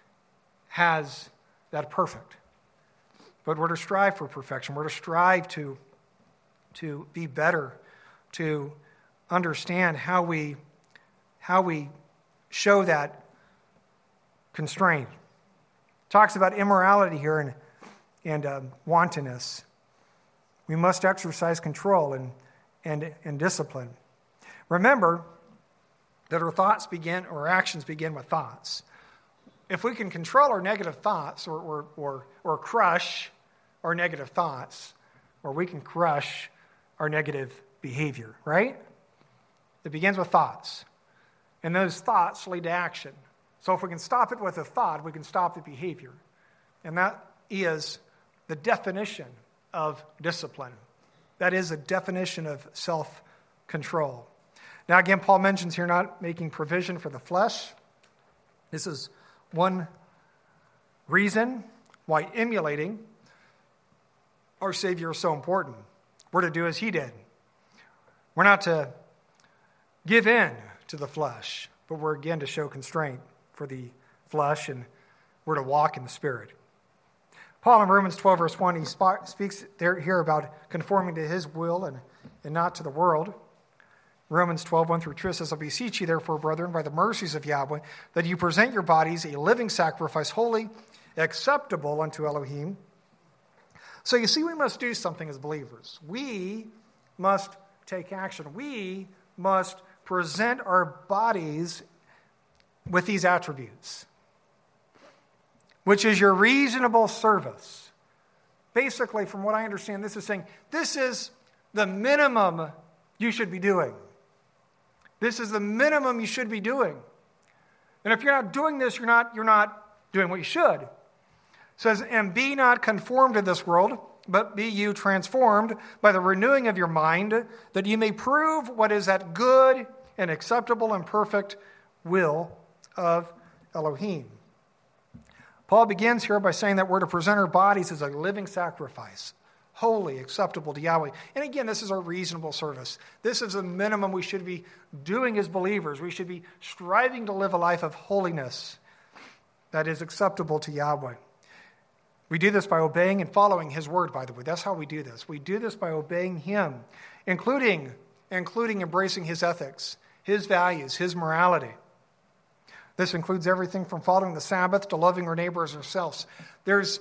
Speaker 1: has that perfect. But we're to strive for perfection. We're to strive to, to be better, to understand how we, how we show that constraint. Talks about immorality here and, and uh, wantonness. We must exercise control and, and, and discipline. Remember that our thoughts begin, or actions begin with thoughts. If we can control our negative thoughts or, or, or, or crush our negative thoughts, or we can crush our negative behavior, right? It begins with thoughts. And those thoughts lead to action. So if we can stop it with a thought, we can stop the behavior. And that is the definition of discipline. That is a definition of self-control. Now again, Paul mentions here not making provision for the flesh. This is one reason why emulating our Savior is so important. We're to do as he did. We're not to give in to the flesh, but we're again to show constraint for the flesh, and we're to walk in the Spirit. Paul in Romans twelve, verse one, he speaks there, here about conforming to his will and, and not to the world. Romans twelve, one through two says, I beseech you, therefore, brethren, by the mercies of Yahweh, that you present your bodies a living sacrifice, holy, acceptable unto Elohim. So you see, we must do something as believers. We must take action. We must present our bodies with these attributes, which is your reasonable service. Basically, from what I understand, this is saying, this is the minimum you should be doing. This is the minimum you should be doing. And if you're not doing this, you're not, you're not doing what you should. It says, and be not conformed to this world, but be you transformed by the renewing of your mind, that you may prove what is that good and acceptable and perfect will of Elohim. Paul begins here by saying that we're to present our bodies as a living sacrifice, holy, acceptable to Yahweh. And again, this is our reasonable service. This is the minimum we should be doing as believers. We should be striving to live a life of holiness that is acceptable to Yahweh. We do this by obeying and following his word, by the way. That's how we do this. We do this by obeying him, including, including embracing his ethics, his values, his morality. This includes everything from following the Sabbath to loving our neighbor as ourselves. There's,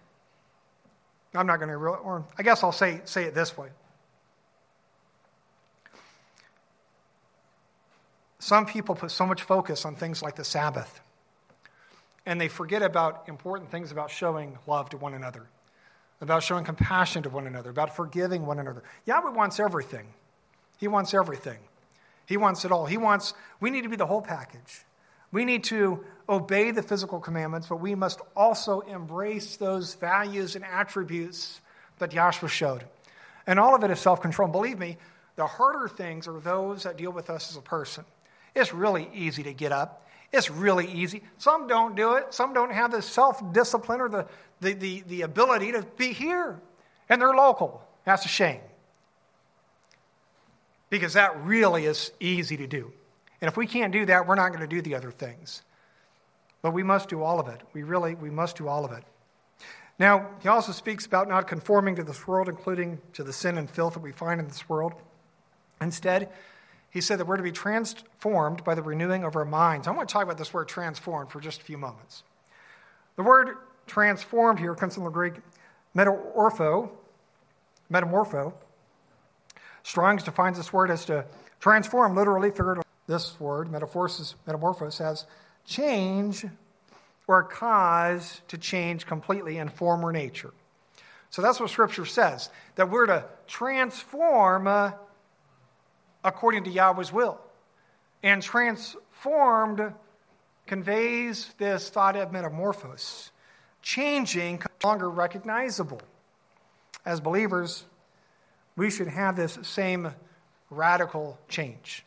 Speaker 1: I'm not going to, or I guess I'll say, say it this way. Some people put so much focus on things like the Sabbath, and they forget about important things about showing love to one another. about showing compassion to one another, about forgiving one another. Yahweh wants everything. He wants everything. He wants it all. He wants, we need to be the whole package. We need to obey the physical commandments, but we must also embrace those values and attributes that Yahshua showed. And all of it is self-control. And believe me, the harder things are those that deal with us as a person. It's really easy to get up. It's really easy. Some don't do it. Some don't have the self-discipline or the, the, the, the ability to be here. And they're local. That's a shame. Because that really is easy to do. And if we can't do that, we're not going to do the other things. But we must do all of it. We really, we must do all of it. Now, he also speaks about not conforming to this world, including to the sin and filth that we find in this world. Instead, he said that we're to be transformed by the renewing of our minds. I want to talk about this word transformed for just a few moments. The word transformed here comes from the Greek metamorpho, metamorpho. Strong's defines this word as to transform, literally, figuratively. This word, metamorphosis, metamorphos, has change or cause to change completely in form or nature. So that's what Scripture says, that we're to transform uh, according to Yahweh's will. And transformed conveys this thought of metamorphos, changing, no longer recognizable. As believers, we should have this same radical change.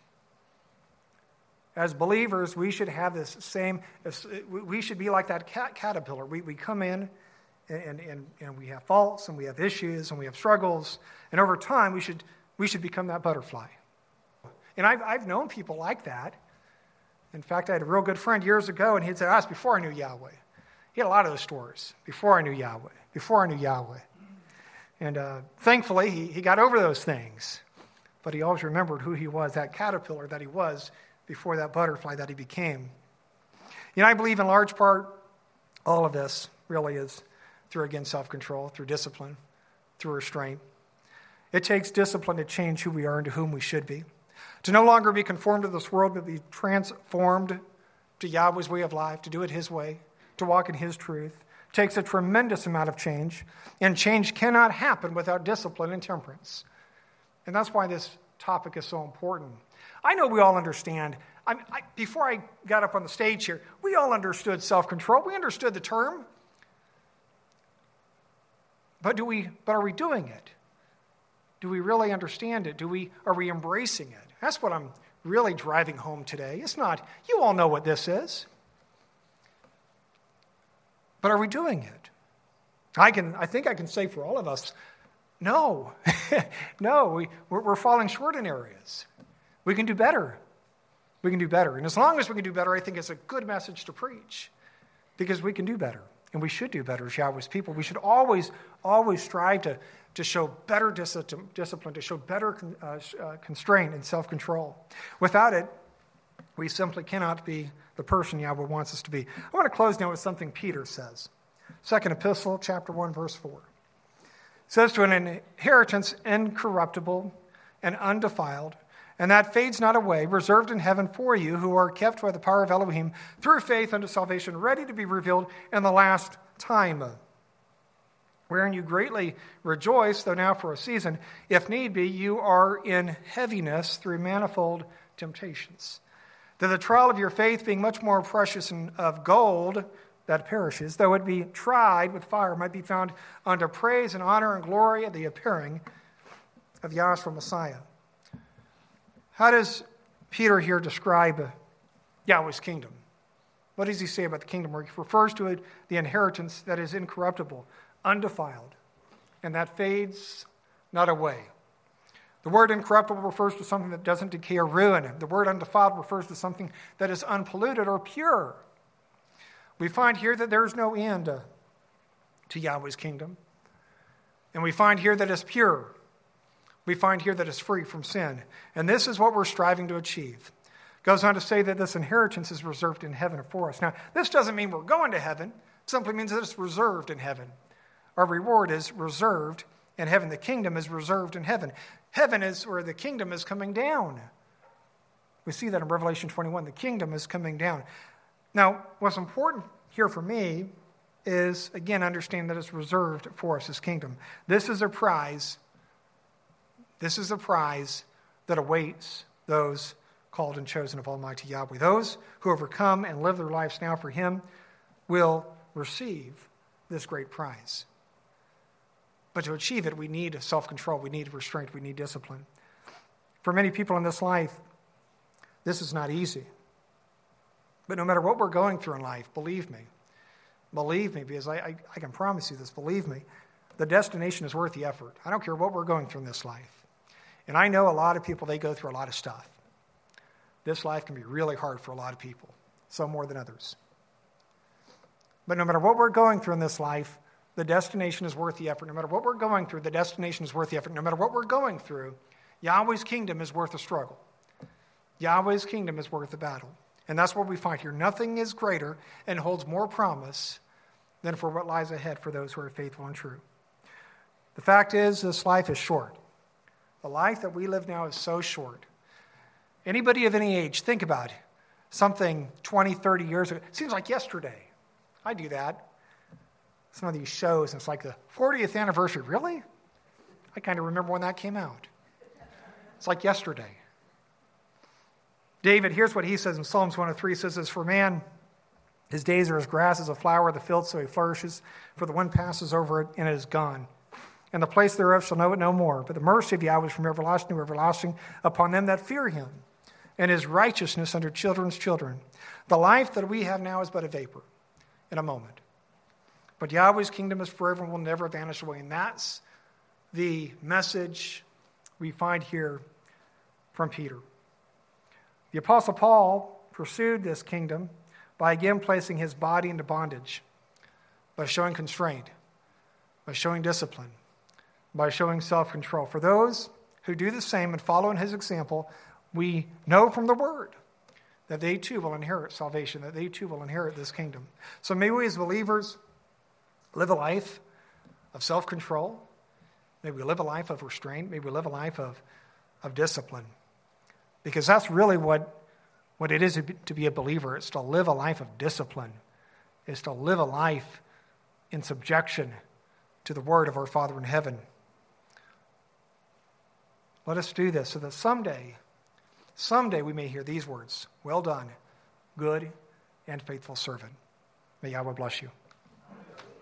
Speaker 1: As believers, we should have this same, we should be like that cat, caterpillar. We, we come in and, and, and we have faults and we have issues and we have struggles. And over time, we should, we should become that butterfly. And I've, I've known people like that. In fact, I had a real good friend years ago, and he'd say, "That's before I knew Yahweh." He had a lot of those stories. Before I knew Yahweh. Before I knew Yahweh. And uh, thankfully, he, he got over those things. But he always remembered who he was, that caterpillar that he was, before that butterfly that he became. You know, I believe in large part, all of this really is through, again, self-control, through discipline, through restraint. It takes discipline to change who we are and to whom we should be. To no longer be conformed to this world, but be transformed to Yahweh's way of life, to do it his way, to walk in his truth. It takes a tremendous amount of change, and change cannot happen without discipline and temperance. And that's why this topic is so important. I know we all understand. I, I, before I got up on the stage here, we all understood self-control. We understood the term. But do we? But are we doing it? Do we really understand it? Do we? Are we embracing it? That's what I'm really driving home today. It's not, you all know what this is. But are we doing it? I can. I think I can say for all of us, no. no, we, we're, we're falling short in areas. We can do better. We can do better. And as long as we can do better, I think it's a good message to preach. Because we can do better. And we should do better as Yahweh's people. We should always, always strive to, to show better discipline, to show better uh, uh, constraint and self-control. Without it, we simply cannot be the person Yahweh wants us to be. I want to close now with something Peter says. Second Epistle, chapter one, verse four. It says, "To an inheritance incorruptible and undefiled, and that fades not away, reserved in heaven for you, who are kept by the power of Elohim through faith unto salvation, ready to be revealed in the last time. Wherein you greatly rejoice, though now for a season, if need be, you are in heaviness through manifold temptations. That the trial of your faith, being much more precious than of gold that perishes, though it be tried with fire, might be found unto praise and honor and glory at the appearing of Yahshua Messiah." How does Peter here describe Yahweh's kingdom? What does he say about the kingdom? He refers to it, the inheritance that is incorruptible, undefiled, and that fades not away. The word incorruptible refers to something that doesn't decay or ruin. The word undefiled refers to something that is unpolluted or pure. We find here that there is no end to Yahweh's kingdom. And we find here that it's pure. We find here that it's free from sin. And this is what we're striving to achieve. It goes on to say that this inheritance is reserved in heaven for us. Now, this doesn't mean we're going to heaven. It simply means that it's reserved in heaven. Our reward is reserved in heaven. The kingdom is reserved in heaven. Heaven is where the kingdom is coming down. We see that in Revelation twenty-one. The kingdom is coming down. Now, what's important here for me is, again, understand that it's reserved for us, his kingdom. This is a prize. This is a prize that awaits those called and chosen of Almighty Yahweh. Those who overcome and live their lives now for him will receive this great prize. But to achieve it, we need self-control, we need restraint, we need discipline. For many people in this life, this is not easy. But no matter what we're going through in life, believe me, believe me, because I, I, I can promise you this, believe me, the destination is worth the effort. I don't care what we're going through in this life. And I know a lot of people, they go through a lot of stuff. This life can be really hard for a lot of people, some more than others. But no matter what we're going through in this life, the destination is worth the effort. No matter what we're going through, the destination is worth the effort. No matter what we're going through, Yahweh's kingdom is worth the struggle. Yahweh's kingdom is worth the battle. And that's what we find here. Nothing is greater and holds more promise than for what lies ahead for those who are faithful and true. The fact is, this life is short. The life that we live now is so short. Anybody of any age, think about it. Something twenty, thirty years ago. It seems like yesterday. I do that. Some of these shows, and it's like the fortieth anniversary. Really? I kind of remember when that came out. It's like yesterday. David, here's what he says in Psalms one oh three. He says, as for man, his days are as grass, as a flower of the field, so he flourishes. For the wind passes over it, and it is gone. And the place thereof shall know it no more. But the mercy of Yahweh is from everlasting to everlasting upon them that fear him, and his righteousness under children's children. The life that we have now is but a vapor in a moment. But Yahweh's kingdom is forever and will never vanish away. And that's the message we find here from Peter. The Apostle Paul pursued this kingdom by again placing his body into bondage, by showing constraint, by showing discipline, by showing self-control. For those who do the same and follow in his example, we know from the Word that they too will inherit salvation, that they too will inherit this kingdom. So may we as believers live a life of self-control. May we live a life of restraint. May we live a life of, of discipline. Because that's really what, what it is to be a believer. It's to live a life of discipline. It's to live a life in subjection to the word of our Father in heaven. Let us do this so that someday, someday we may hear these words, well done, good and faithful servant. May Yahweh bless you.